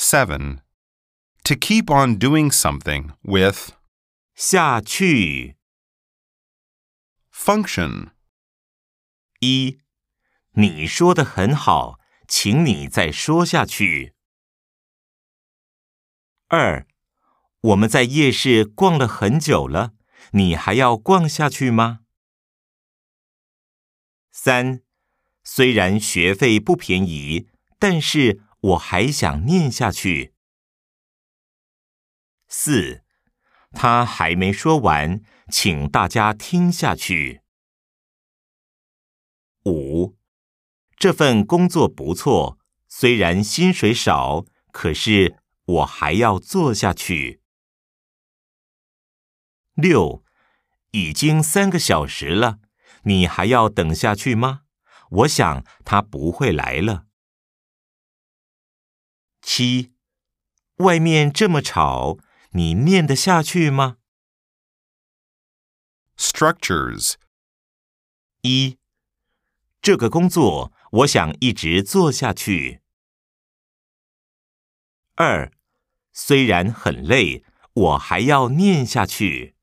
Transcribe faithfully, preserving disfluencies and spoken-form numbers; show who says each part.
Speaker 1: seven. To keep on doing something with
Speaker 2: 下去。
Speaker 1: function.
Speaker 2: 一，你说得很好，请你再说下去。二，我们在夜市逛了很久了，你还要逛下去吗？三，虽然学费不便宜，但是我还想念下去。四，他还没说完，请大家听下去。五，这份工作不错，虽然薪水少，可是我还要做下去。六，已经三个小时了，你还要等下去吗？我想他不会来了。七，外面这么吵，你念得下去吗？
Speaker 1: Structures.
Speaker 2: 一，这个工作我想一直做下去。二，虽然很累，我还要念下去。